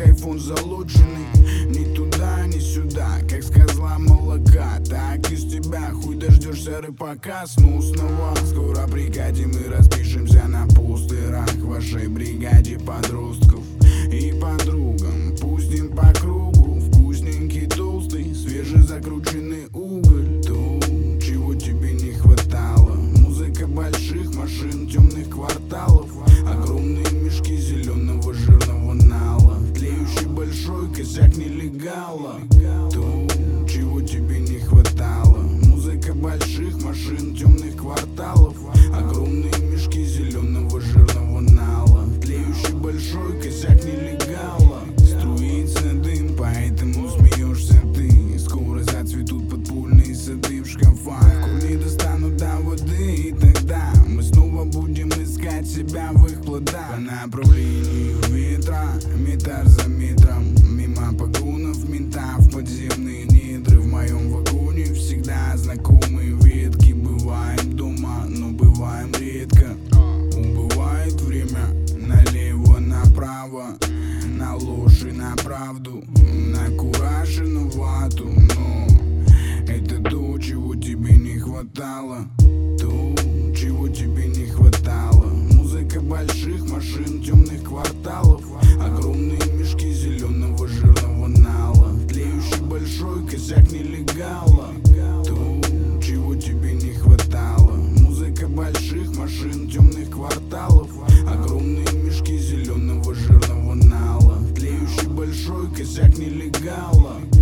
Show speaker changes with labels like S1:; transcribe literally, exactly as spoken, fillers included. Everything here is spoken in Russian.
S1: айфон залоченный. Ни туда, ни сюда, как с козла молока. Так из тебя хуй дождешься рыбака. Снусного, скоро прикатим и распишемся на пустырах вашей бригаде подростков и подругам. Пустим по кругу вкусненький, толстый, свежезакрученный уголь. То, чего тебе не хватало. Музыка больших машин, темных кварталов, огромные мешки зеленого жирного нала, тлеющий большой косяк нелегала. То, чего тебе не хватало. Музыка больших машин, темных кварталов, огромные мешки зеленого жирного нала, тлеющий большой косяк нелегала. Струится дым, поэтому смеешься ты. Скоро зацветут подпольные сады в шкафах. Корни достанут до воды, и тогда мы снова будем искать себя в их плодах. По направлению ветра, метр за метром, мимо погонов ментов, подземные недры. В моем вагоне всегда знакомые ветки. Бываем дома, но бываем редко. Убывает время налево, направо, на ложь и на правду, на кураж и на вату. Но это то, чего тебе не хватало. То, чего тебе не хватало. Музыка больших машин, темных кварталов, огромные мешки зеленого жирного нала, тлеющий большой косяк нелегала. То, чего тебе не хватало. Музыка больших машин, темных кварталов, огромные мешки зеленого жирного нала, тлеющий большой косяк нелегала.